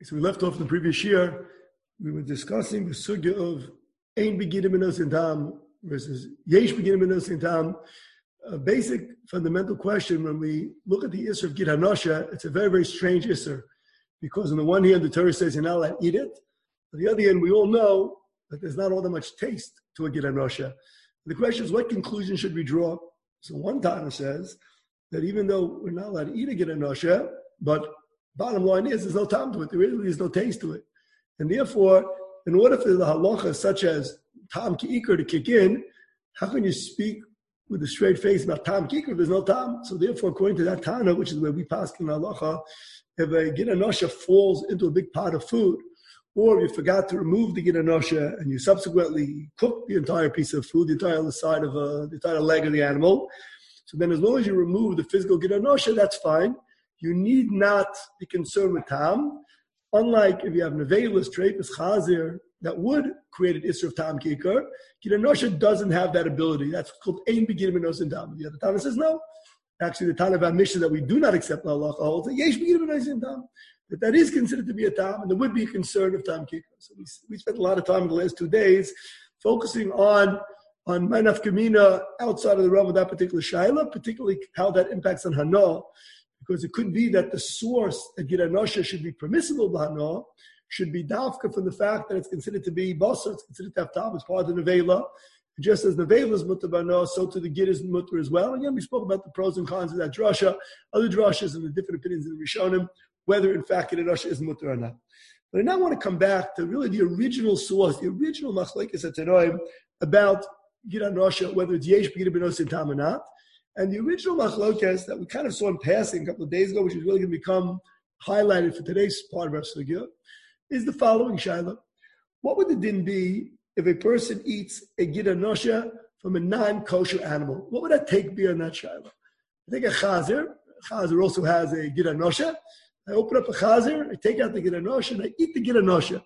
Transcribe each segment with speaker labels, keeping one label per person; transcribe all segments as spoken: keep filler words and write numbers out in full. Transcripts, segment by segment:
Speaker 1: So we left off in the previous year. We were discussing the sugya of Ein Beginim Minos in Tam versus Yesh Beginim Minos in Tam. A basic fundamental question when we look at the Isser of Gid Hanosha, it's a very, very strange Isser. Because on the one hand, the Torah says you're not allowed to eat it. On the other hand, we all know that there's not all that much taste to a Gid Hanosha. The question is, what conclusion should we draw? So one Tana says that even though we're not allowed to eat a Gid Hanosha, but bottom line is, there's no time to it. There really is no taste to it. And therefore, in order for the halacha such as tam ki'ikr to kick in, how can you speak with a straight face about tam ki'ikr? There's no tam. So therefore, according to that Tana, which is where we pass in halacha, if a Gid Hanosha falls into a big pot of food, or if you forgot to remove the Gid Hanosha and you subsequently cook the entire piece of food, the entire side of a, the entire leg of the animal, so then as long as you remove the physical Gid Hanosha, that's fine. You need not be concerned with tam. Unlike if you have nevelis, trepus, chazir, that would create an isser of tam kikar, Gid Hanosha doesn't have that ability. That's called ein beginim minos in tam. The other Tana says no. Actually, the Tana of our mission that we do not accept halacha holds that yesh beginim minos in tam. That that is considered to be a tam, and there would be a concern of tam kikar. So we we spent a lot of time in the last two days focusing on on manaf kamina outside of the realm of that particular shaila, particularly how that impacts on hana. Because it could be that the source that Gid Hanosha should be permissible b'hana should be dafka from the fact that it's considered to be basar, it's considered to have tam, it's part of the nevela. Just as nevela is mutter b'hana, so to the Gid is mutter as well. Again, we spoke about the pros and cons of that drasha, other drashas and the different opinions in the Rishonim, whether in fact Gid Hanosha is mutter or not. But I now want to come back to really the original source, the original machlekes atanoim about Gid Hanosha, whether it's yesh b'gid b'nos in tam or not. And the original machlokes that we kind of saw in passing a couple of days ago, which is really going to become highlighted for today's part of our sugya, is the following shaila. What would the din be if a person eats a Gid Hanosha from a non-kosher animal? What would that take be on that shaila? I take a chazer. A chazer also has a Gid Hanosha. I open up a chazer, I take out the Gid Hanosha, and I eat the Gid Hanosha.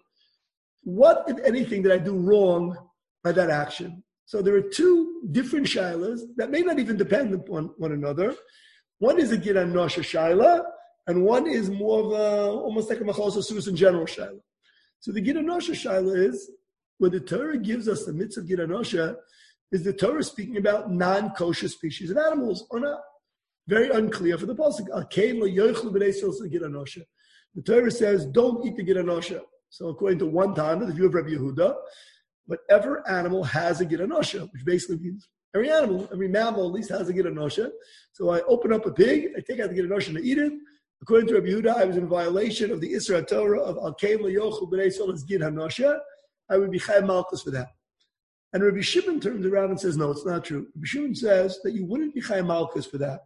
Speaker 1: What, if anything, did I do wrong by that action? So there are two different shailas that may not even depend upon one another. One is a Gid Hanosha shaila, and one is more of a, almost like a Machos Asus in general shaila. So the Gid Hanosha shaila is, when the Torah gives us the mitzvah of Gid Hanosha, is the Torah speaking about non-kosher species of animals or not? Very unclear for the pasuk. The Torah says, don't eat the Gid Hanosha. So according to one Tana, the view of Rabbi Yehuda, whatever animal has a Gid Hanosha, which basically means every animal, every mammal at least has a Gid Hanosha. So I open up a pig, I take out the Gid Hanosha and I eat it. According to Rabbi Yehuda, I was in violation of the Isra Torah of Al Kein Lo Yochel B'nei Yisrael Gid Hanosha. I would be Chai Malchus for that. And Rabbi Shimon turns around and says, no, it's not true. Rabbi Shimon says that you wouldn't be Chai Malchus for that.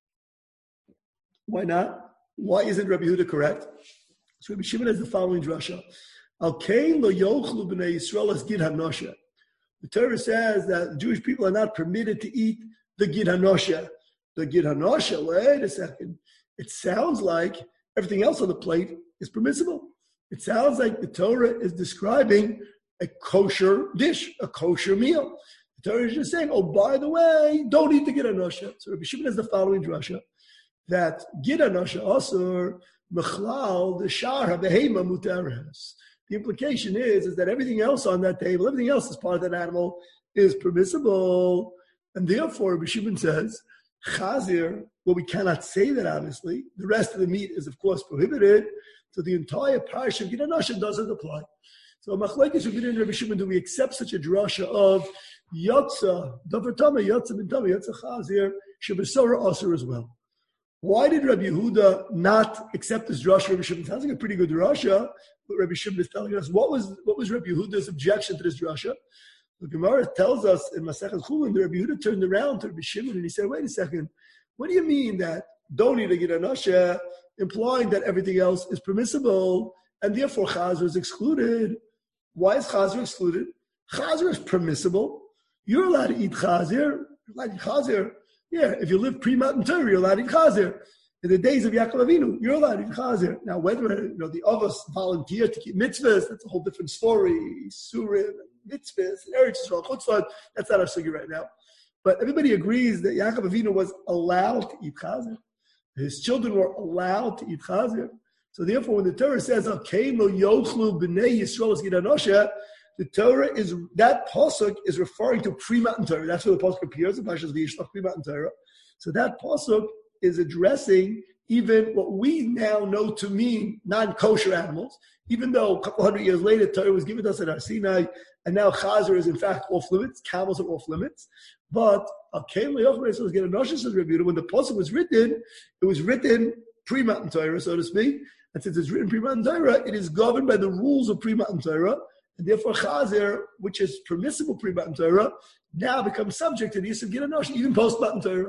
Speaker 1: Why not? Why isn't Rabbi Yehuda correct? So Rabbi Shimon has the following drasha. Al Kein Lo Yochel B'nei Yisrael Gid Hanosha. The Torah says that Jewish people are not permitted to eat the Gid Hanosha. The Gid Hanosha, wait a second. It sounds like everything else on the plate is permissible. It sounds like the Torah is describing a kosher dish, a kosher meal. The Torah is just saying, oh, by the way, don't eat the Gid Hanosha. So Rabbi Shimon has the following drasha, that Gid Hanosha asur mechlal the shar habehema mutares. The implication is, is that everything else on that table, everything else as part of that animal is permissible. And therefore, Rabbi Shimon says, chazir, well, we cannot say that, obviously. The rest of the meat is, of course, prohibited. So the entire parsha of Gid Hanosha doesn't apply. So, machlekes Rabbi Yehuda and Rabbi Shimon, do we accept such a drasha of yotza, davar tama, yotza bin tama, yotza chazir, shebesora asur as well? Why did Rabbi Yehuda not accept this drasha? Rabbi Shimon sounds like a pretty good drasha, but Rabbi Shimon is telling us what was what was Rabbi Yehuda's objection to this drasha. The Gemara tells us in Masechet Chulin that Rabbi Yehuda turned around to Rabbi Shimon and he said, "Wait a second, what do you mean that don't eat a Gid Hanosha, implying that everything else is permissible and therefore Chazer is excluded? Why is Chazer excluded? Chazer is permissible. You're allowed to eat Chazer. You're allowed to eat Chazer." Yeah, if you live pre-Matan Torah, you're allowed to eat chazer. In the days of Yaakov Avinu, you're allowed to eat chazer. Now, whether you know the Avos volunteer to keep mitzvahs, that's a whole different story. Surim, mitzvahs, and Eretz Yisrael, chutzpah, that's not our sugi right now. But everybody agrees that Yaakov Avinu was allowed to eat chazer. His children were allowed to eat chazer. So therefore, when the Torah says, "Akein lo yochlu b'nei Yisrael gid anosha," the Torah is, that pasuk is referring to pre-Matan Torah. That's where the pasuk appears in Parshas Vayishlach, pre-Matan Torah. So that pasuk is addressing even what we now know to mean non-kosher animals, even though a couple hundred years later, Torah was given to us at Har Sinai, and now Chazer is in fact off limits, camels are off limits. But when the pasuk was written, it was written pre-Matan Torah, so to speak. And since it's written pre-Matan Torah, it is governed by the rules of pre-Matan Torah. And therefore, Chazer, which is permissible pre-Matan Torah, now becomes subject to the use of Gid Anosh, even post-Matan Torah.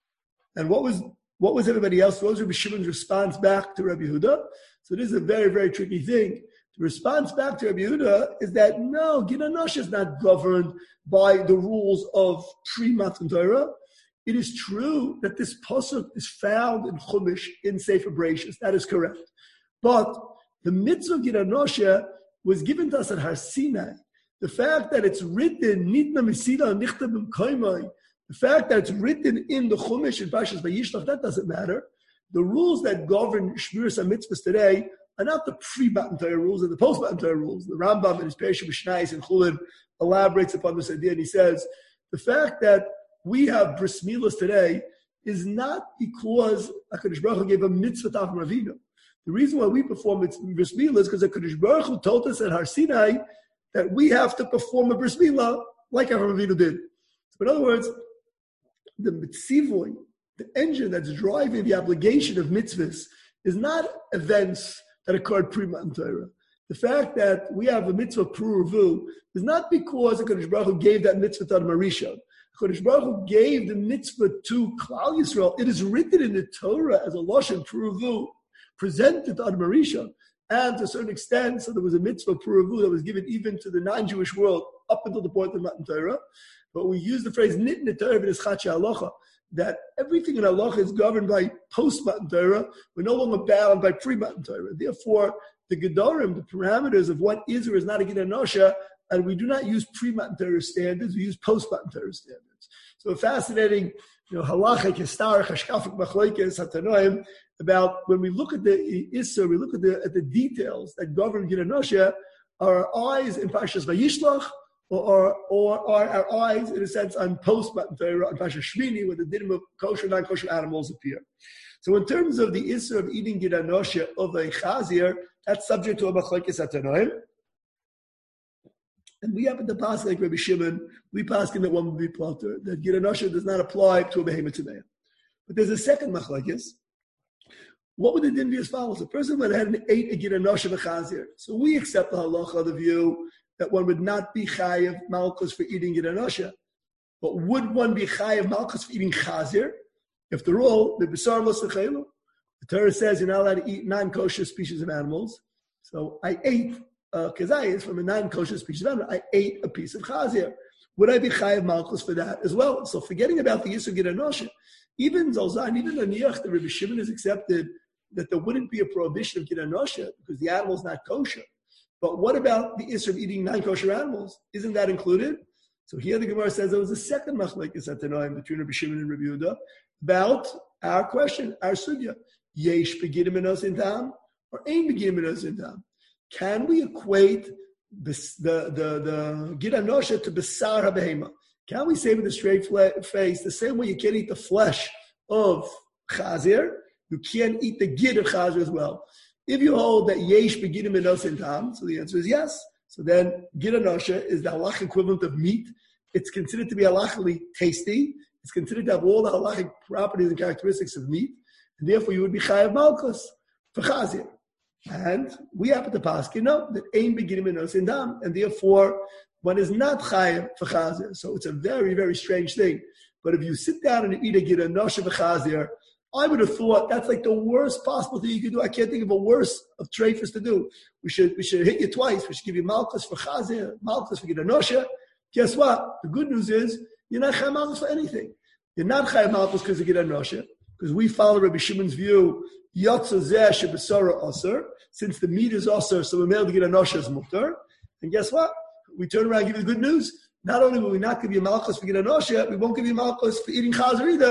Speaker 1: And what was what was everybody else? What was Rabbi Shimon's response back to Rabbi Yehuda? So this is a very, very tricky thing. The response back to Rabbi Yehuda is that no, Gid Anosh is not governed by the rules of pre-Matan Torah. It is true that this pasuk is found in Chumash in Sefer Bereshis. That is correct. But the mitzvah Gid Anosh was given to us at Har Sinai. The fact that it's written, Nitna Mesida Nichta B'Mkoimai, the fact that it's written in the Chumash in Parshas Vayishlach, that doesn't matter. The rules that govern Shmiras HaMitzvahs today are not the pre-Matan Torah rules and the post-Matan Torah rules. The Rambam in his Perishah B'Shnayis and Chulin elaborates upon this idea, and he says, the fact that we have bris milas today is not because HaKadosh Baruch Hu gave a mitzvah to Avram Avinu. The reason why we perform bris milah is because HaKadosh Baruch Hu told us at Har Sinai that we have to perform a bris milah like Avram Avinu did. So in other words, the mitzivoi, the engine that's driving the obligation of mitzvahs, is not events that occurred pre-Matan Torah. The fact that we have a mitzvah pruruvu is not because HaKadosh Baruch Hu gave that mitzvah to Marisha. HaKadosh Baruch Hu gave the mitzvah to Klal Yisrael. It is written in the Torah as a lashon pruruvu, presented to Ad Marisha. And to a certain extent, so there was a mitzvah pruruvu that was given even to the non-Jewish world up until the point of Matan Torah. But we use the phrase nitne Torah v'nischatche halacha, that everything in halacha is governed by post-Matan Torah. We're no longer bound by pre-Matan Torah. Therefore, the gedarim, the parameters of what is or is not a Gid Anosha, and we do not use pre-Matan Torah standards, we use post-Matan Torah standards. So a fascinating, you know, halachic, historic, hashkafic, machlokes, hatanoim, about when we look at the Issa, we look at the at the details that govern Gid Anosha, are our eyes in Parshas Vayishlach, or, or, or are our eyes, in a sense, on post-Matan Torah, on Parshas Shmini, where the dinim of kosher and non-kosher animals appear. So in terms of the Issa of eating Gid Anosha of a Chazir, that's subject to a machlokes hatanoim. And we happen to pass like Rabbi Shimon, we pass in that one would be platter, that Gid Anosha does not apply to a behemoth today. But there's a second machlokes. What would the din be as follows? A person went ahead and ate a Gid Anosha v'chazir. So we accept the halacha, the view that one would not be chayiv malchus for eating Gid Anosha. But would one be chayiv malchus for eating chazir? After all, the b'sar l'sechelu. The Torah says you're not allowed to eat non-kosher species of animals. So I ate uh, kazayis from a non-kosher species of animal. I ate a piece of chazir. Would I be chayiv malchus for that as well? So forgetting about the issue of Gid Anosha, even Zalzan, even the Niyach, the Rabbi Shimon has accepted that there wouldn't be a prohibition of Gid Anosha because the animal is not kosher. But what about the issue of eating non-kosher animals? Isn't that included? So here the Gemara says there was a second machlekes hatanoim between Rabbi Shimon and Rabbi Yehuda about our question, our sugya. Yesh beginim enos in tam or ein beginim enos in tam. Can we equate the the the, the Gid Anosha to besar habehema? Can we say with a straight face the same way you can't eat the flesh of chazir, you can't eat the gid of chazir as well? If you hold that yesh beginim enos in tam, so the answer is yes. So then Gid Anosha is the halach equivalent of meat. It's considered to be halachically tasty. It's considered to have all the halachic properties and characteristics of meat. And therefore you would be chayav malchus for chazir. And we happen to pass, you know, that ein beginim enos in tam, and therefore one is not chayav for chazir. So it's a very, very strange thing. But if you sit down and eat a Gid Anosha for chazir, I would have thought that's like the worst possible thing you could do. I can't think of a worse of treifus to do. We should we should hit you twice. We should give you malchus for chazir, malchus for Gid Anosha. Guess what? The good news is you're not chayav malchus for anything. You're not chayav malchus because of Gid Anosha, because we follow Rabbi Shimon's view. Yotza zeh shebesara aser. Since the meat is aser, so we're able to Gid Anosha is mutar. And guess what? We turn around and give you the good news. Not only will we not give you malchus for Gid Anosha, we won't give you malchus for eating chazir either,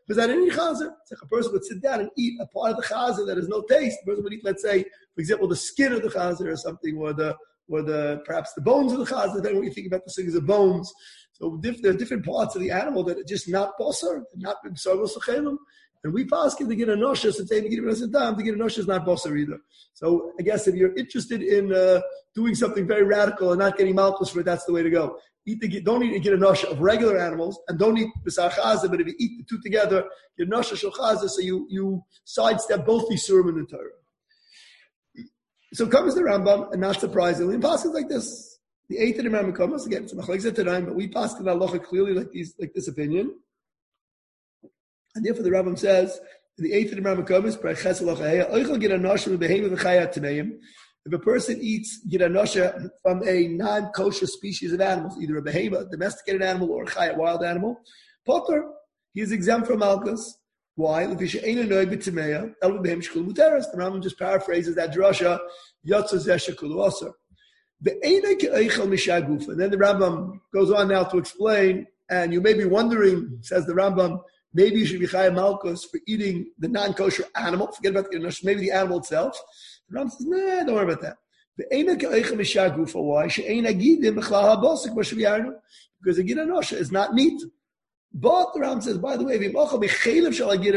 Speaker 1: because I didn't eat chazer. It's like a person would sit down and eat a part of the chazer that has no taste. The person would eat, let's say, for example, the skin of the chazer or something, or the or the perhaps the bones of the chazer. Then when you think about the things of bones, so diff, there are different parts of the animal that are just not basar, not b'sar v'sachelim. And we pass to get a noshas and say to get a dam, to get a noshas is not basar either. So I guess if you're interested in uh, doing something very radical and not getting malchus for it, that's the way to go. Eat the, don't eat get a nosha of regular animals, and don't eat b'sar chazer. But if you eat the two together, get a nosha shel chazer, so you you sidestep both these surim in the Torah. So comes the Rambam, and not surprisingly, in passages like this, the eighth of the Rambam comes again. It's a machlokes tonight, but we pass the halacha clearly like these, like this opinion. And therefore, the Rambam says, the eighth of the Rambam comes, if a person eats giranosha from a non-kosher species of animals, either a behema, a domesticated animal, or a chaya, wild animal, potter, he is exempt from malchus. Why? The Rambam just paraphrases that drasha, and then the Rambam goes on now to explain, and you may be wondering, says the Rambam, maybe you should be chaya malchus for eating the non-kosher animal. Forget about the maybe the animal itself. The Rambam says, nah, don't worry about that. Why? Because the giranosha is not meat. But the Rambam says, by the way, by the way, if you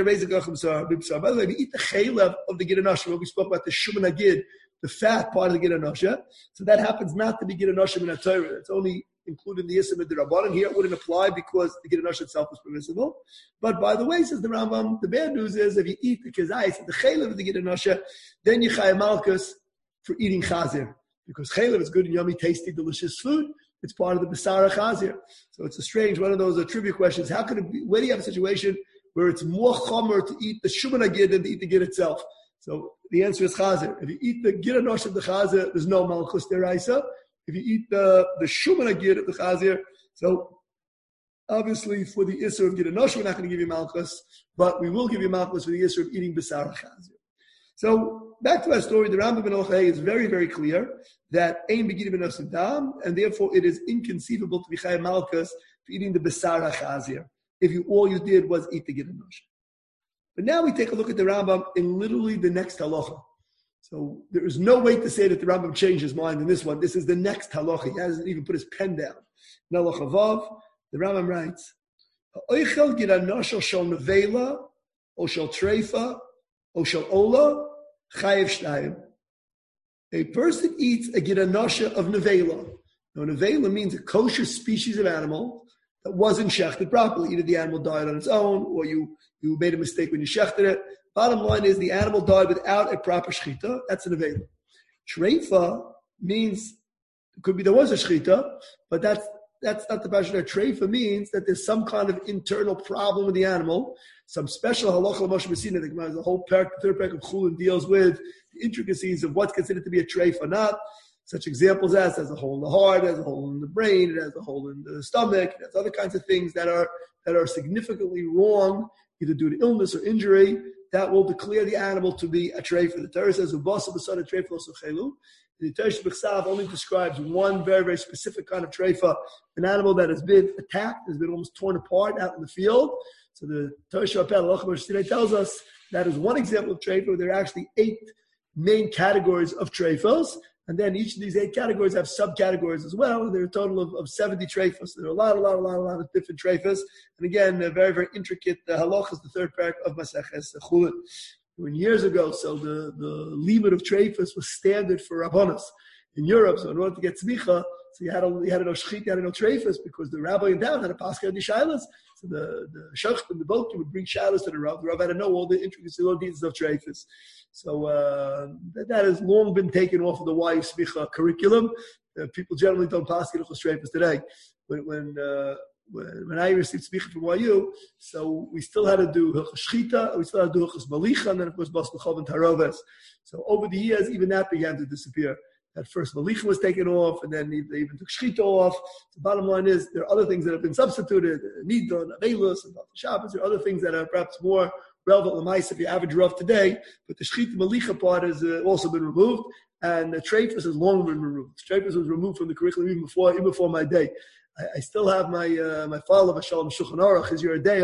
Speaker 1: eat the chaylev of the giranosha, when we spoke about the shuman agid, the fat part of the giranosha, so that happens not to be giranosha in a Torah. It's only included in the Yisra Midrabanan. Here it wouldn't apply because the giranosha itself is permissible. But by the way, says the Rambam, the bad news is if you eat the kazayis, the chaylev of the giranosha, then you chayim malchus for eating chazer. Because chaylev is good and yummy, tasty, delicious food. It's part of the Basara Chazir. So it's a strange, one of those uh, trivia questions. How could it be, where do you have a situation where it's more chomer to eat the Shuman Agid than to eat the Gid itself? So the answer is Chazir. If you eat the Gid Anosh of the Chazir, there's no Malchus Deraisa. If you eat the, the Shuman Agid of the Chazir, so obviously for the Isser of Gid Anosh, we're not going to give you Malchus, but we will give you Malchus for the Isser of eating Basara Chazir. So back to our story, the Rambam ben Ochei is very, very clear that ein beginim b'nos dam, and therefore it is inconceivable to be chayim malchus for eating the besar hachazir if you all you did was eat the gidanosh. But now we take a look at the Rambam in literally the next halacha. So there is no way to say that the Rambam changed his mind in this one. This is the next halacha. He hasn't even put his pen down. In halacha vav, the Rambam writes, "Ha'oichel gidanosh shel nevela o shel treifa o shel ola." A person eats a giranosha of nevela. Now, nevela means a kosher species of animal that wasn't shechted properly. Either the animal died on its own, or you, you made a mistake when you shechted it. Bottom line is the animal died without a proper shechita. That's a nevela. Treifa means, it could be there was a shechita, but that's that's not the Bashar. Treifa means that there's some kind of internal problem with the animal. Some special halacha Moshe Messina, the whole parak, the third parak of Chulin deals with the intricacies of what's considered to be a treif or not. Such examples as there's a hole in the heart, there's a hole in the brain, it has a hole in the stomach, it has other kinds of things that are that are significantly wrong, either due to illness or injury, that will declare the animal to be a treif. The Torah says ubasa b'sad treif also chelu. The Torah B'chsav only describes one very, very specific kind of treifa, an animal that has been attacked, has been almost torn apart out in the field. So the Torah Shabbat tells us that is one example of treifa. There are actually eight main categories of treifos, and then each of these eight categories have subcategories as well. There are a total of, of seventy treifos. There are a lot, a lot, a lot, a lot of different treifos. And again, a very, very intricate uh, halach is the third parak of Maseches Chulin. When years ago, so the, the limit of treifos was standard for Rabbanos in Europe. So in order to get tzmicha, so you had to you had to know shchit, you had to know treifos, because the rabbi in town had a pascha of the shilas. So the the shach and the boat would bring shilas to the rav. The rav had to know all the intricacies, all the details of treifos. So uh, that, that has long been taken off of the Y Smicha curriculum. Uh, people generally don't pass Hilchos treifos today. When when uh, When, when I received Smicha from Y U, so we still had to do Hilchos Shchita, we still had to do Hilchos Malicha, and then of course Bas B'chov and Taroves. So over the years, even that began to disappear. That first Malicha was taken off, and then they even took Shchita off. The bottom line is, there are other things that have been substituted, Nidon, Avelus, and Shabbos. There are other things that are perhaps more relevant l'mais if you average rough today, but the Shchita Malicha part has uh, also been removed, and the Treifus has long been removed. Treifus was removed from the curriculum even before, even before my day. I still have my uh, my file of Shalom Shulchan Aruch, is your idea.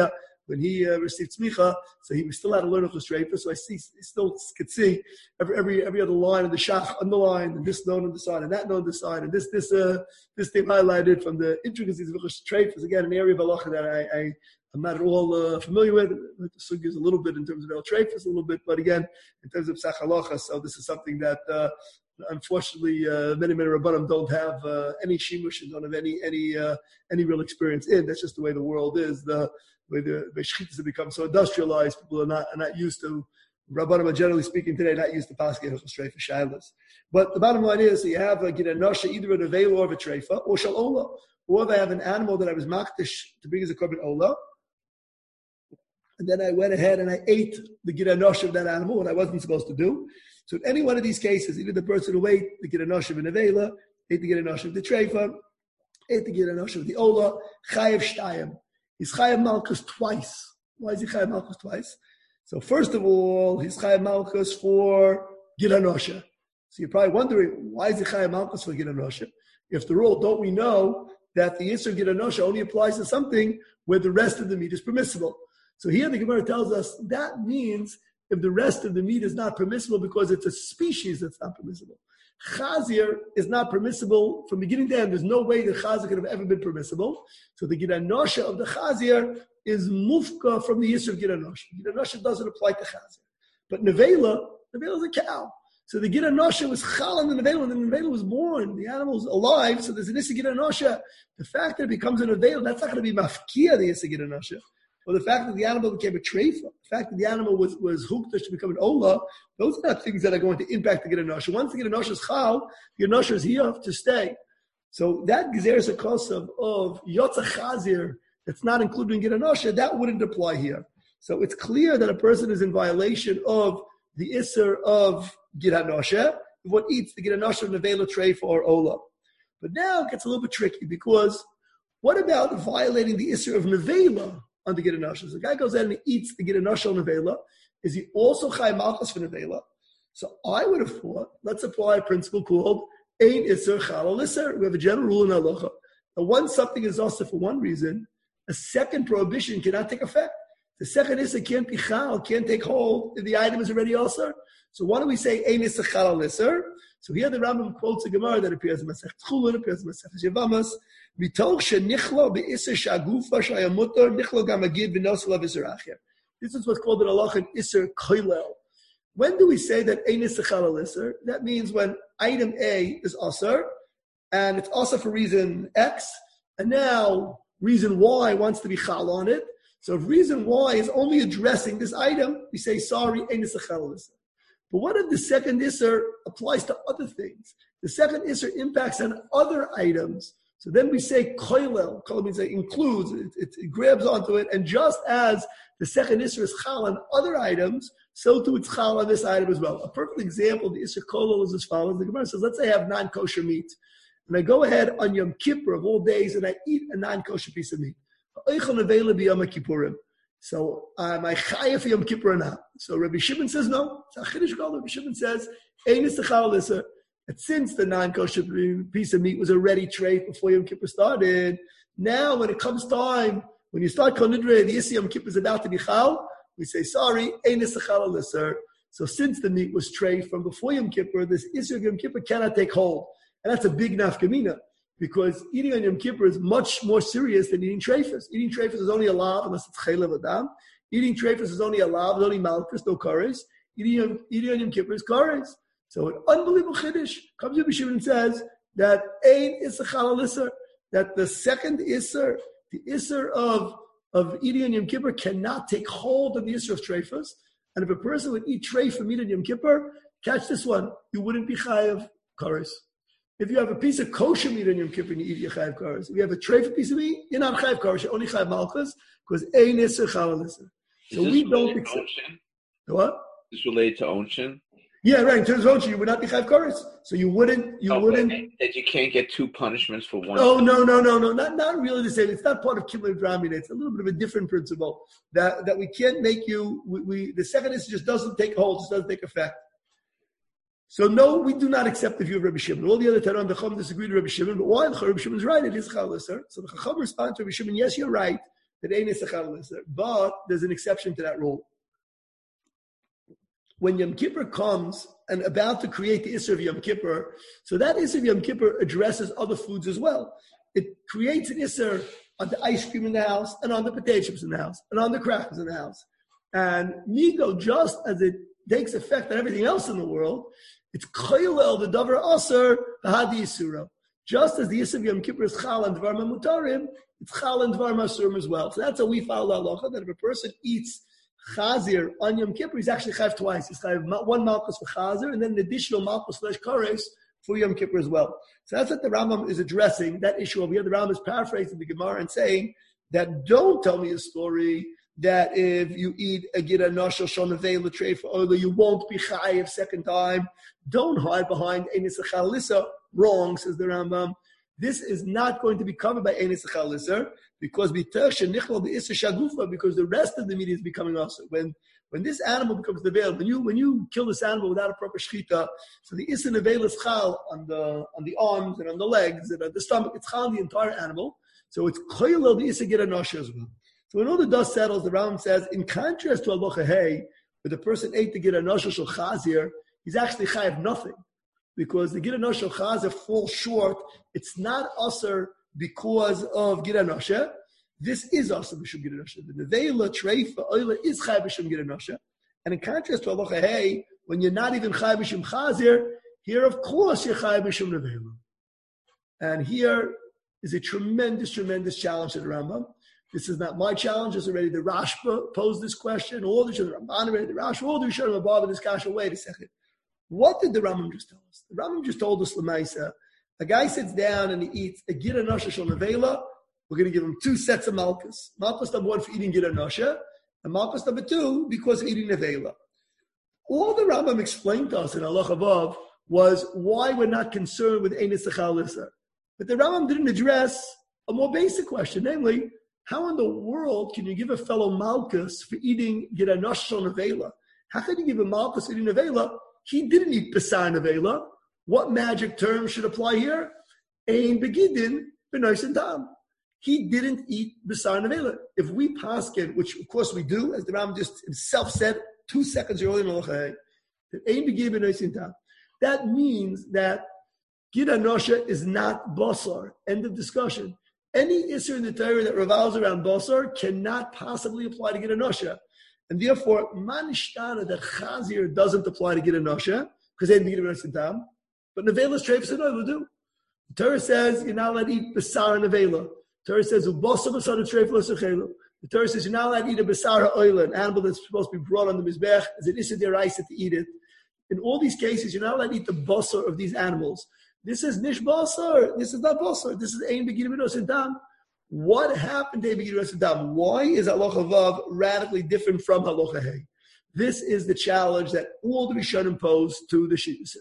Speaker 1: when he uh, received smicha, so he still had to learn Hilchos Treifos. So I see, still could see every every every other line of the shach underlined, and this note on the side, and that note on the side, and this this uh this thing highlighted from the intricacies of Hilchos Treifos. Again, an area of halacha that I, I I'm not at all uh, familiar with. The sugya is a little bit in terms of El Treifos, a little bit, but again, in terms of Psach Halacha, so this is something that uh, unfortunately uh, many many Rabbanim don't have uh, any shimush and don't have any any uh, any real experience in. That's just the way the world is. The way the, the shchitas have become so industrialized, people are not are not used to. Rabbanim are generally speaking today not used to paskin Hilchos Treifos shaylas. But the bottom line is, so you have like, a nosha, either an avela or a treifa, or shal ola, or if I have an animal that I was makdish to bring as a korban ola. And then I went ahead and I ate the giranosh of that animal, what I wasn't supposed to do. So in any one of these cases, either the person who ate the giranosh of an avela, ate the giranosh of the treifa, ate the giranosh of the ola, chayev shtayim. He's chayev malchus twice. Why is he chayev malchus twice? So first of all, he's chayev malchus for giranosha. So you're probably wondering, why is he chayev malchus for giranosha? After all, don't we know that the Yisur giranosha only applies to something where the rest of the meat is permissible? So here the Gemara tells us that means if the rest of the meat is not permissible because it's a species that's not permissible. Chazir is not permissible from beginning to end. There's no way that Chazir could have ever been permissible. So the Giranosha of the Chazir is mufka from the Yisr of Giranosha. Giranosha doesn't apply to Chazir. But Nevela, Nevela is a cow. So the Giranosha was chal on the Nevela, and the Nevela was born. The animal's alive, so there's an Yisr Giranosha. The fact that it becomes a Nevela, that's not going to be mafkia, the Yisr Giranosha. Or the fact that the animal became a treifa, the fact that the animal was, was hooked to become an ola, those are not things that are going to impact the Giranosha. Once the Giranosha is chal, the Giranosha is here to stay. So that Gezeres HaKosav of Yotza Chazir, that's not included in Giranosha, that wouldn't apply here. So it's clear that a person is in violation of the Isser of Giranosha, if one eats the Giranosha of Nevela treifa or ola. But now it gets a little bit tricky, because what about violating the Isser of Nevela on the Giranosha? So the guy goes out and he eats the Giranosha on Nevela. Is he also Chai Malchus for Nevela? So I would have thought, let's apply a principle called Ein Isser Chalal Isser. We have a general rule in Halacha. Now, once something is also for one reason, a second prohibition cannot take effect. The second Isser can't be Chal, can't take hold if the item is already Isser. So why do we say Ein Isser Chalal Isser? So here the Rambam quotes a Gemara that appears in Masech Tchulin, appears in Masech Yevamas. Mitoch shenichlo be'isser shagufa shayamutar nichlo gamagid v'nosla v'isser acher. This is what's called in halacha an isser koilel. When do we say that ein isser chalal isser? That means when item A is asar, and it's asar for reason X, and now reason Y wants to be chal on it. So if reason Y is only addressing this item, we say sorry, ein isser chalal isser. But what if the second isser applies to other things? The second isser impacts on other items. So then we say koilel. Koilel means it includes, it, it, it grabs onto it, and just as the second isser is chal on other items, so too it's chal on this item as well. A perfect example of the isser koilel is as follows. The Gemara says, let's say I have non-kosher meat, and I go ahead on Yom Kippur of all days, and I eat a non-kosher piece of meat. So am I chayav for Yom Kippur or not? So Rabbi Shimon says no. It's a chiddush gadol. Rabbi Shimon says, ein isser chal isser. And since the non-kosher piece of meat was already treif before Yom Kippur started, now when it comes time, when you start Kol Nidre, the Issur Yom Kippur is about to be chal, we say, sorry, ein isser chal isser. So since the meat was treif from before Yom Kippur, this Issur Yom Kippur cannot take hold. And that's a big nafkamina, because eating on Yom Kippur is much more serious than eating treifas. Eating treifas is only a lav, unless it's chaylev adam. Eating treifas is only a lav, only malchus, no kares. Eating, eating on Yom Kippur is kares. So an unbelievable chiddush comes to Bishim and says that ein isser chalal isser, that the second isser, the isser of, of eating on Yom Kippur cannot take hold of the isser of treifas. And if a person would eat treif from meat on Yom Kippur, catch this one, you wouldn't be chayav kares. If you have a piece of kosher meat on Yom Kippur and you eat your chayav kares, if you have a treif piece of meat, you're not chayav kares, you're only chayav malchus, because ein isser chalal isser. So we don't accept. What?
Speaker 2: Is this related to Onshin?
Speaker 1: Yeah, right. In terms of Onshin, you would not be chayav kares. So you wouldn't, you
Speaker 2: oh,
Speaker 1: wouldn't.
Speaker 2: That you can't get two punishments for one.
Speaker 1: Oh, no, no, no, no. Not, not really the same. It's not part of Kibbutz Dramina. It's a little bit of a different principle that, that we can't make you, we, we the second issue just doesn't take hold, just doesn't take effect. So no, we do not accept the view of Rabbi Shimon. All the other Tanam, the Chacham disagreed with Rabbi Shimon, but why? Rabbi Shimon's right. It is chal isser. So the Chacham responds to Rabbi Shimon, yes, you're right. that ein isachar l'isser. But there's an exception to that rule. When Yom Kippur comes and about to create the Isser of Yom Kippur, so that Isser of Yom Kippur addresses other foods as well. It creates an Isser on the ice cream in the house, and on the potato chips in the house, and on the crackers in the house. And Migo, just as it takes effect on everything else in the world, it's Choylel, the Davar Aser, the Hadi Yisura. Just as the Isser of Yom Kippur is Chal and Dvar Mutarim, it's Chal and Dvar Masurim as well. So that's how we follow halacha, that if a person eats Chazir on Yom Kippur, he's actually chayav twice. He's chayav one malchus for Chazir, and then an additional malchus slash kares for Yom Kippur as well. So that's what the Rambam is addressing, that issue over here. The Rambam is paraphrasing the Gemara and saying that don't tell me a story that if you eat a gira noshel shonavei l'trei for oila, you won't be chayav second time. Don't hide behind enis chalisa. Wrong, says the Rambam. This is not going to be covered by enis chalisa because because the rest of the meat is becoming also. When when this animal becomes the veil, when you when you kill this animal without a proper shchita, so the issa neveil is chal on the on the arms and on the legs and on the stomach, it's chal on the entire animal. So it's choylel the issa get a nosha as well. So when all the dust settles, the Rambam says, in contrast to halacha hey, where the person ate the get a nosha shel chazir, he's actually chayav nothing. Because the Gira Nosha Chaza falls short, it's not Aser because of Gira Nosha. This is Aser B'Shum Gira Nosha. The Neveila, Treifa, Oila is Chai B'Shum Gira Nosha. And in contrast to Halacha Hey, when you're not even Chai B'Shum Chazir, here of course you're Chai B'Shum Neveila. And here is a tremendous, tremendous challenge to the Rambam. This is not my challenge. It's already the Rashba posed this question. All the Ramban already, the Rashba, all the Rishonim above in this kasha. Wait a second. What did the Rambam just tell us? The Rambam just told us Lamaisa. A guy sits down and he eats a Gira Nosha Shel Nevela. We're going to give him two sets of Malkus. Malkus number one for eating Gira Nosha, and Malkus number two because of eating Nevela. All the Rambam explained to us in Allah above was why we're not concerned with Einis Echal. But the Rambam didn't address a more basic question, namely, how in the world can you give a fellow Malkus for eating Gira Nosha Shel Nevela? How can you give a Malkus for eating Nevela? He didn't eat Besar Nevela. What magic term should apply here? Ein begidin b'nois tam. He didn't eat Besar Nevela. If we paskin, which of course we do, as the Rambam just himself said two seconds earlier in Malachi, that Ein begidin b'nois tam. That means that Gira Nosha is not basar. End of discussion. Any issue in the Torah that revolves around basar cannot possibly apply to Gira Nosha. And therefore, manishtana that chazir doesn't apply to Gira Nosha because they didn't get it in tam. But nevela treifas and oil do. The Torah says you're not allowed to eat besar and nevela. The Torah says ubasa besar treifas uchelu. The Torah says you're not allowed to eat a besar oil, an animal that's supposed to be brought on the mizbech as an issa deraisa to eat it. In all these cases, you're not allowed to eat the basar of these animals. This is nish basar. This is not basar. This is ein begin b'nos in tam. What happened to Ein Begidin B'nos? Why is Halacha Vav radically different from Halacha Hey? This is the challenge that all the Rishonim pose to the Shita.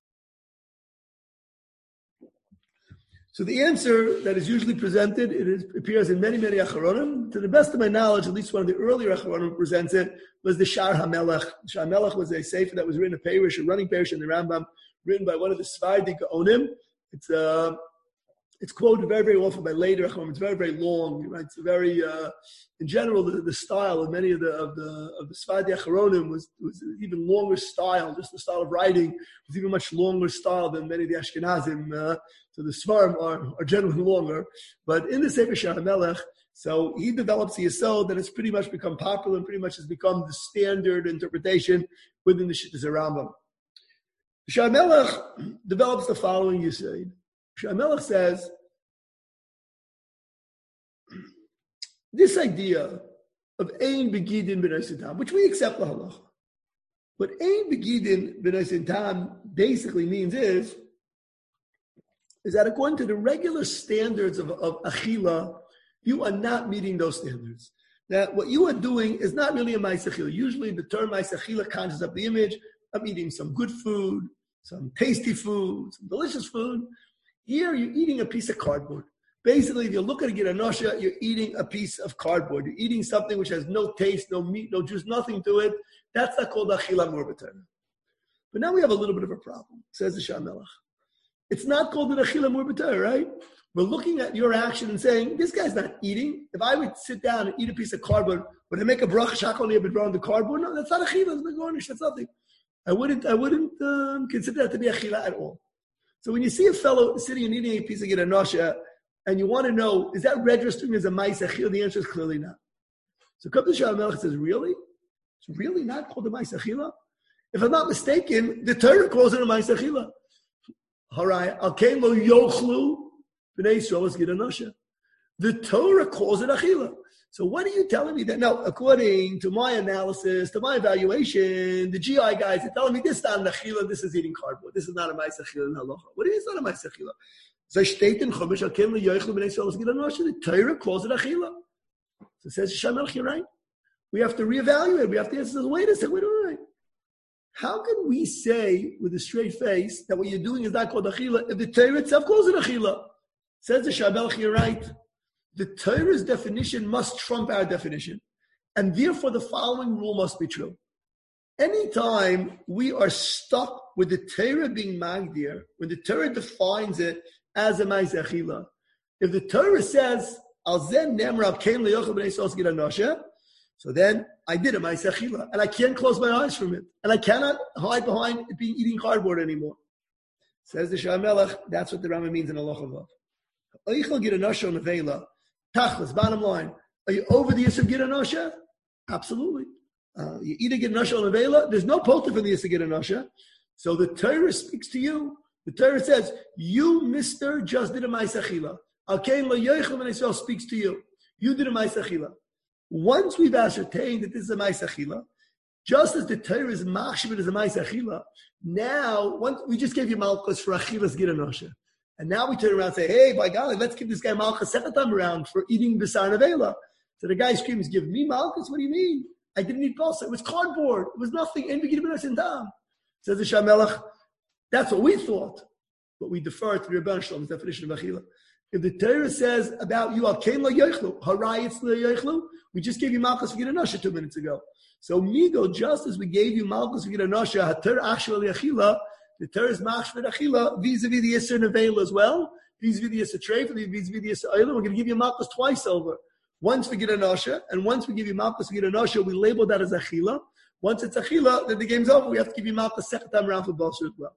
Speaker 1: So the answer that is usually presented, it is, appears in many, many Acharonim. To the best of my knowledge, at least one of the earlier Acharonim presents it, was the Shar HaMelech. Shar HaMelech was a sefer that was written, a parish, a running parish in the Rambam, written by one of the Sfardi Gaonim. It's a uh, It's quoted very, very often by later Achronim. It's very, very long. Right? It's very, uh, in general, the, the style of many of the of the of the Sfardi Achronim was was even longer style. Just the style of writing was even much longer style than many of the Ashkenazim. Uh, so the Svarim are, are generally longer. But in the Sefer Shar HaMelech, so he develops the Yesod that it's pretty much become popular and pretty much has become the standard interpretation within the Shittas Rambam. Shar HaMelech develops the following Yesod. Shar HaMelech says, this idea of Ein Begidin B'nois tam, which we accept the halacha, what Ein Begidin B'nois tam basically means is, is that according to the regular standards of, of Achila, you are not meeting those standards. That what you are doing is not really a Ma'aseh Achila. Usually the term Ma'aseh Achila conjures up the image of eating some good food, some tasty food, some delicious food. Here you're eating a piece of cardboard. Basically, if you look at a Gira Nosha, you're eating a piece of cardboard. You're eating something which has no taste, no meat, no juice, nothing to it. That's not called Achila Murbatana. But now we have a little bit of a problem, says the Shar HaMelech. It's not called an Achila Murbatana, right? We're looking at your action and saying, this guy's not eating. If I would sit down and eat a piece of cardboard, would I make a bracha shakol yibid around the cardboard? No, that's not a chila. It's not garnish. That's nothing. I wouldn't, I wouldn't um, consider that to be a chila at all. So when you see a fellow sitting and eating a piece of giranasha, and you want to know, is that registering as a ma'aseh chila? The answer is clearly not. So Kabbalah Shalom Melech says, really? It's really not called a ma'aseh chila? If I'm not mistaken, the Torah calls it a ma'aseh chila. Harai, alkein lo yochlu b'nei Yisrael es giranasha. The Torah calls it achila. So what are you telling me that? No, according to my analysis, to my evaluation, the G I guys are telling me this is not an achila, this is eating cardboard. This is not a ma'aseh chila in halacha. What do you mean it's not a ma'aseh chila? So steht in Chumash, alkein lo yochlu b'nei Yisrael es giranasha. The Torah calls it achila. So it says, Shamel, you're right. We have to reevaluate. We have to answer, wait a second, wait a minute. How can we say with a straight face that what you're doing is not called achila if the Torah itself calls it achila? Says the Shabbat, you're right. The Torah's definition must trump our definition. And therefore the following rule must be true. Anytime we are stuck with the Torah being magdir, when the Torah defines it as a ma'aseh achila, if the Torah says, Al zen nemra kein leyochel b'nei Yisrael giranasha, so then I did a ma'aseh achila, and I can't close my eyes from it, and I cannot hide behind it being eating cardboard anymore. Says the Shah Melech, that's what the Rambam means in Halacha Vav. Oichel giranasha nevela. Tachlis, bottom line, are you over the Yisur giranasha? Absolutely. Uh, you eat a giranasha nevela. There's no poter for the Yisur giranasha. So the Torah speaks to you. The Torah says, you, Mister, just did a ma'aseh achila. Alkein lo yochel b'nei Yisrael speaks to you. You did a ma'aseh achila. Once we've ascertained that this is a ma'aseh achila, just as the Torah is machshir as a ma'aseh achila, now once we just gave you malchus for achilas giranasha, and now we turn around and say, hey, by golly, let's give this guy malchus second time around for eating b'sar nevela. So the guy screams, give me malchus? What do you mean? I didn't eat balsa. It was cardboard. It was nothing. Ein beginim b'nos in dam. Says the Shah Melech, that's what we thought, but we defer to the Rebbeinu Shalom's definition of achila. If the Torah says about you, alkein lo yochlu, harayitz lo yochlu, we just gave you malchus for giranasha two minutes ago. So migo, just as we gave you malchus for giranasha, hater achshel achila, the Torah is machshel achila vis-a-vis the yisur nevela as well, vis-a-vis the yisur treif, vis-a-vis the yisur oilam. We're going to give you malchus twice over. Once for giranasha, and once we give you malchus for giranasha, we label that as achila. Once it's achila, then the game's over. We have to give you malchus second time around for basar as well.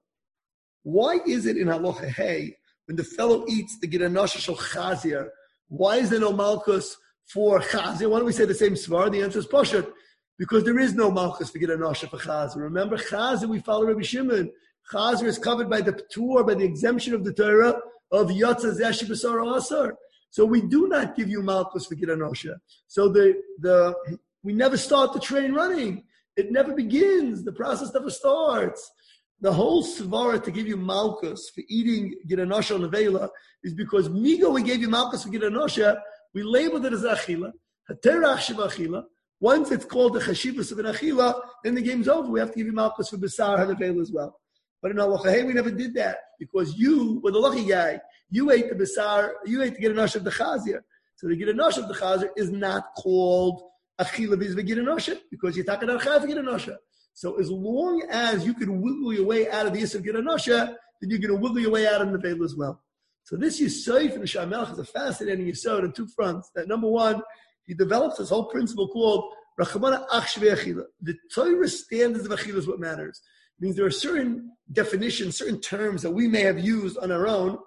Speaker 1: Why is it in halacha hey, when the fellow eats the giranasha shel chazir, why is there no malchus for chazir? Why don't we say the same svar? The answer is pashut, because there is no malchus for giranasha for chazir. Remember, chazir, we follow Rabbi Shimon. Chazir is covered by the p'tur, by the exemption of the Torah of yatsa zeshi b'sar asar. So we do not give you malchus for giranasha. So the the we never start the train running. It never begins. The process never starts. The whole svara to give you malchus for eating giranasha on nevela is because migo we gave you malchus for giranasha, we labeled it as achila. Haterach shiva achila. Once it's called the chashivas of an achila, then the game's over. We have to give you malchus for besar hanavela as well. But in halacha hey, we never did that because you were the lucky guy. You ate the besar. You ate the giranasha of the chazir. So the giranasha of the chazir is not called achila vis giranasha because you're talking about chayav giranasha. So as long as you can wiggle your way out of the Yisur Giranasha, then you're going to wiggle your way out of the Nevela as well. So this Yisayf in the Shah Melech is a fascinating Yisod on two fronts. That number one, he develops this whole principle called Rachamana Ach Shvei Achila. The Torah standards of Achila is what matters. It means there are certain definitions, certain terms that we may have used on our own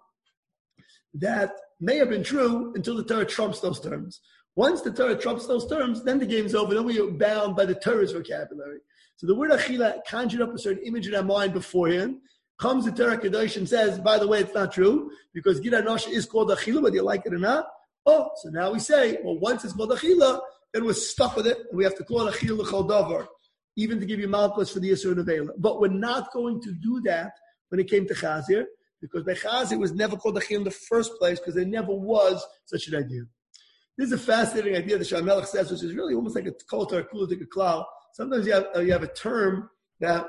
Speaker 1: that may have been true until the Torah trumps those terms. Once the Torah trumps those terms, then the game's over. Then we are bound by the Torah's vocabulary. So the word achila conjured up a certain image in our mind beforehand. Comes the Torah Kadosh and says, by the way, it's not true, because giranasha is called achila, whether you like it or not. Oh, so now we say, well, once it's called achila, then we're stuck with it, and we have to call it achila l'chol davar, even to give you malchus for the yisur nevela. But we're not going to do that when it came to chazir, because by chazir it was never called achila in the first place, because there never was such an idea. This is a fascinating idea that Shah Melech says, which is really almost like a kol Torah kulik klal. Sometimes you have, uh, you have a term that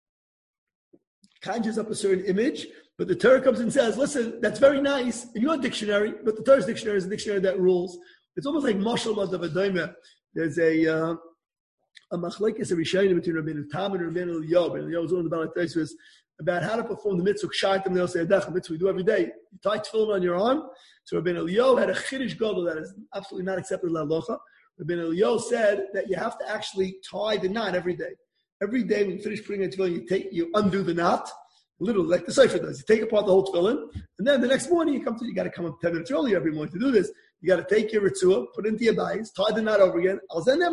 Speaker 1: conjures up a certain image, but the Torah comes and says, listen, that's very nice in your dictionary, but the Torah's dictionary is a dictionary that rules. It's almost like Mashal Madav Adayma. There's a uh, a machlekes, a rishayim between Rabbeinu Tam and Rabbeinu Eliyahu. Rabbeinu Eliyahu was one of the Balei Tosfos. about how to perform the mitzvah kshaytim le'osei yadecha, mitzvah we do every day. You tie tefillin on your arm. So Rabbeinu Eliyahu had a chiddush gadol that is absolutely not accepted l'halacha. Rabbeinu Eliyahu said that you have to actually tie the knot every day. Every day when you finish putting a tefillin, you take, you undo the knot, literally like the Sefer does. You take apart the whole tefillin, and then the next morning you come to, you got to come up ten minutes early every morning to do this. You got to take your ritzua, put it into your bayis, tie the knot over again.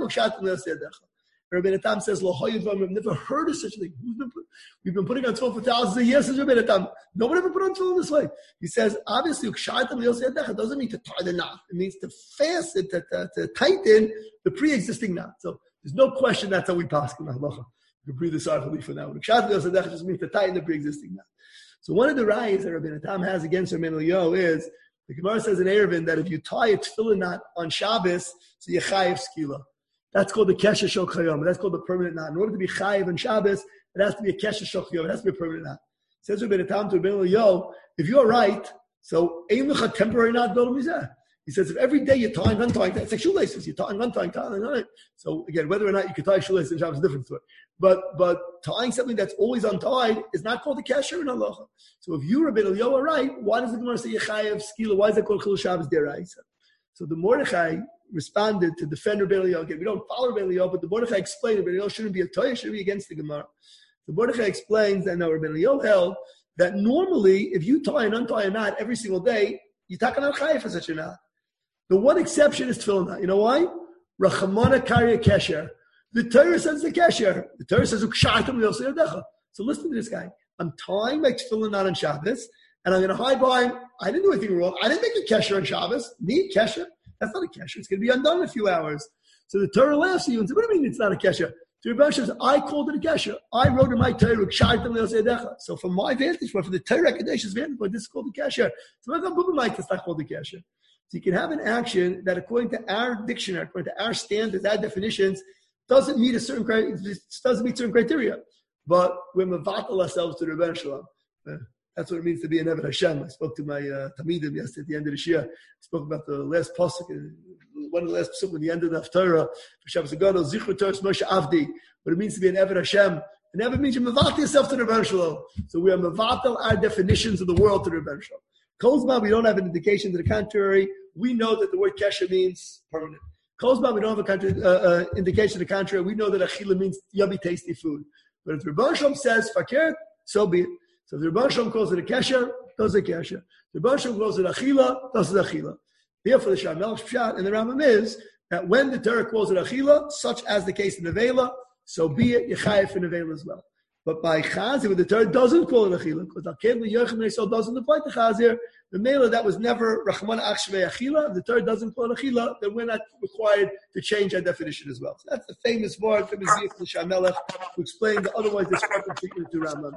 Speaker 1: Rabbeinu Tam says, I've never heard of such a thing. We've been, we've been putting on tefillin for thousands of years since Rabbeinu Tam. Nobody ever put on tefillin this way. He says, obviously, doesn't mean to tie the knot. It means to fast it, to, to, to tighten the pre-existing knot. So there's no question that's how we pass in the halacha. You can breathe a sigh of relief for that one. Just means to tighten the pre-existing knot. So one of the rayas that Rabbeinu Tam has against Rabbeinu Eliyahu is, the Gemara says in Eruvin that if you tie a tefillin knot on Shabbos, so you chayiv skila. That's called the kesher shel chayom. That's called the permanent knot. In order to be chayiv on Shabbos, it has to be a kesher shel chayom. It has to be a permanent knot. Says Rabbeinu Tam to Rabbeinu Eliyahu, if you're right, so ein lecha temporary knot b'olam mizeh. He says if every day you're tying, untying, it's like shoelaces. You're tying, untying, tying, untying. So again, whether or not you can tie shoelaces in Shabbos is a different story. But but tying something that's always untied is not called a kesher in halacha. So if you, Rabbeinu Eliyahu, are right, why does the Gemara say yechayev skila? Why is that called chilul Shabbos deraisa? So the Mordechai responded to defend Rabbeinu Eliyahu. Again, we don't follow Rabbeinu Eliyahu, but the Mordechai explained Rabbeinu Eliyahu shouldn't be a toy, shouldn't be against the Gemara. The Mordechai explains that now Rabbeinu Eliyahu held that normally if you tie and untie a knot every single day, you take an chayev for such a knot. The one exception is tefillin knot. You know why? Rachamana karya kesher. The Torah says the kesher. The Torah says ukshaytim le'osei yadecha. So listen to this guy. I'm tying my tefillin knot on Shabbos, and I'm going to hide behind. I didn't do anything wrong. I didn't make a kesher on Shabbos. Me kesher? That's not a kesher. It's going to be undone in a few hours. So the Torah laughs at you and says, "What do you mean it's not a kesher?" So Rebbe says, "I called it a kesher. I wrote in my Torah ukshaytim le'osei yadecha." So from my vantage point, from the Torah Kadesh's vantage point, this is called a kesher. So I'm going to like it's not called a kesher. So you can have an action that, according to our dictionary, according to our standards, our definitions, doesn't meet a certain criteria, doesn't meet certain criteria. But we're mevatel ourselves to the Rebbeinu Shalom. Uh, that's what it means to be an Eved Hashem. I spoke to my uh, Talmidim yesterday at the end of the Shia. I spoke about the last pasuk, one of the last pasuk at the end of the Haftarah for Shabbos Gadol, Zichru Torah Moshe Avdi. What it means to be an Eved Hashem. And Eved means you mevatel yourself to the Rebbeinu Shalom. So we are mevatel our definitions of the world to the Rebbeinu Shalom. Kozma, we don't have an indication to the contrary. We know that the word kesher means permanent. Kozma, we don't have a contra- uh, uh, indication to the contrary. We know that achila means yummy, tasty food. But if the Rebbeinu Shalom says fakir, so be it. So if the Rebbeinu Shalom calls it a kesher, does a kesher. The Rebbeinu Shalom calls it achila, does it achila. Therefore, the Sha'ar Melech Pshat and the Rambam is that when the Torah calls it achila, such as the case in Nevela, so be it yechayev in Nevela as well. But by Chazir, when the Torah doesn't call it Achila, because Al-Kev Yochim Yisrael doesn't apply to Chazir, the Mela that was never Rachman Achshvei Achila, if the Torah doesn't call it Achila, then we're not required to change our definition as well. So that's the famous word, famous vehicle of Sha'ar Melech, to explain the otherwise discrepancy to Rambam.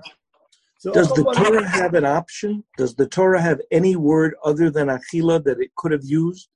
Speaker 1: So
Speaker 3: does the Torah have an option? Does the Torah have any word other than Achila that it could have used?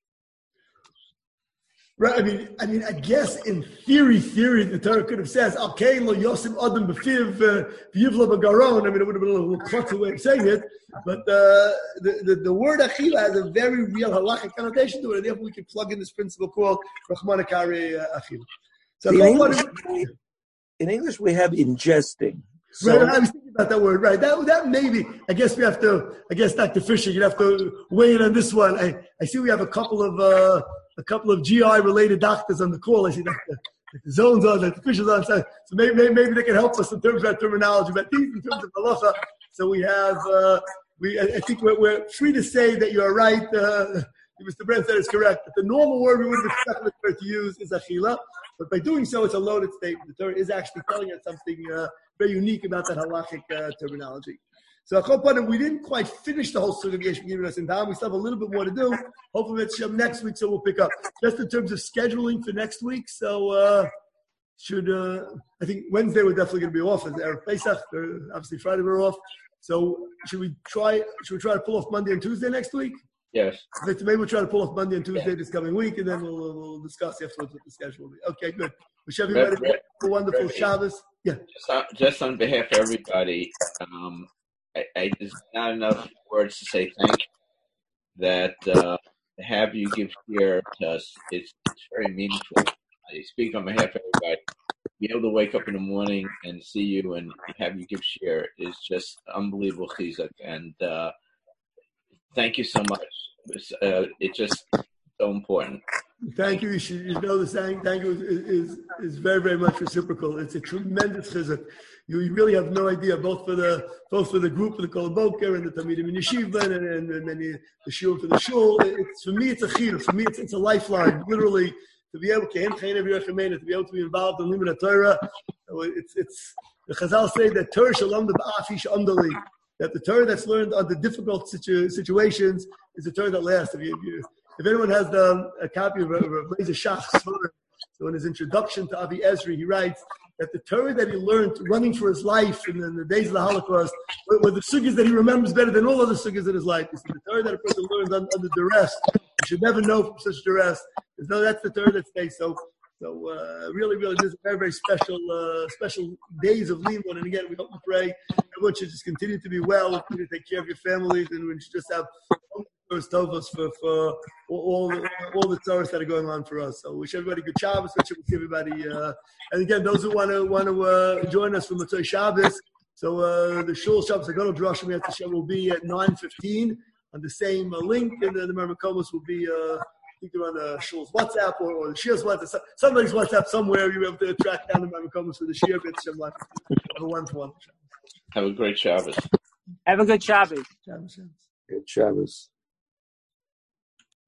Speaker 1: Right, I mean, I mean, I guess in theory, theory, the Torah could have said, "Okay, lo yosim adam b'fiv v'yivla b'garon." I mean, it would have been a little clutzy way of saying it, but uh, the, the the word achila has a very real halachic connotation to it, and therefore we can plug in this principle called rachman akari achila. So
Speaker 3: in English, in English, we have ingesting. So,
Speaker 1: right, I was thinking about that word. Right, that that maybe. I guess we have to. I guess Doctor Fisher, you'd have to weigh in on this one. I I see we have a couple of. Uh, A couple of G I-related doctors on the call. I see that the, the zones on, that the fishes on. So maybe, maybe maybe they can help us in terms of that terminology. But these in terms of halacha, so we have. Uh, we I, I think we're, we're free to say that you are right. Uh, Mister Brent said it's correct. But the normal word we would have expected the Torah to use is achila. But by doing so, it's a loaded statement. The Torah is actually telling us something uh, very unique about that halachic uh, terminology. So we didn't quite finish the whole story of Yesh B'Gimel Noson Dam. We still have a little bit more to do. Hopefully it's next week, so we'll pick up. Just in terms of scheduling for next week, so uh, should uh, I think Wednesday we're definitely going to be off as Erev Pesach. Obviously Friday we're off. So should we try? Should we try to pull off Monday and Tuesday next week?
Speaker 2: Yes.
Speaker 1: Maybe we'll try to pull off Monday and Tuesday yeah. this coming week, and then we'll we'll discuss afterwards what the schedule will be. Okay, good. Wish everybody a wonderful
Speaker 2: Rebbe,
Speaker 1: Shabbos. Yeah.
Speaker 2: Just on, just on behalf of everybody. Um, I, I, there's not enough words to say thank you. That uh, to have you give here to us, it's, it's very meaningful. I speak on behalf of everybody. be able to wake up in the morning and see you and have you give share is just unbelievable chizuk. And uh, thank you so much. It's, uh, it's just so important.
Speaker 1: Thank you. You should you know the saying thank you is, is is very, very much reciprocal. It's a tremendous chizuk. You, you really have no idea, both for the both for the group for the Kol Boker and the Talmidim in Yeshiva and and, and then the, the shiur for the shul. It's, for me, it's a chiyuv. For me, it's it's a lifeline. Literally, to be able to to be able to be involved in Limud Torah. It's it's the Chazal say that Torah shalom the ba'afish andali. That the Torah that's learned under difficult situ, situations is the Torah that lasts. If you, if you If anyone has the, a copy of Rabbi Shach's Torah, so in his introduction to Avi Ezri, he writes that the Torah that he learned running for his life in the, in the days of the Holocaust were, were the sugyas that he remembers better than all other sugyas in his life. It's the Torah that a person learns under, under duress. You should never know from such duress. There's no, that's the Torah that stays. So, so uh, really, really, this is very, very special, uh, special days of Limud. And again, we hope and pray everyone should just continue to be well, continue to take care of your families, and we should just have Tovos for for all the, all the tzaros that are going on for us. So wish everybody good Shabbos. Wish everybody. Uh, and again, those who want to want to uh, join us from Motzei Shabbos. So uh, the shul Shabbos Hagadol Drush Mitzvah show will be at nine fifteen on the same uh, link, and then the Mermakomos will be. Uh, I think they're on the shul's WhatsApp or, or the Shia's WhatsApp. Somebody's WhatsApp somewhere. You'll be able to track down the Mermakomos for the Shia. Have a wonderful one.
Speaker 2: Have a great Shabbos.
Speaker 4: Have a good Shabbos.
Speaker 1: Shabbos.
Speaker 3: Good Shabbos.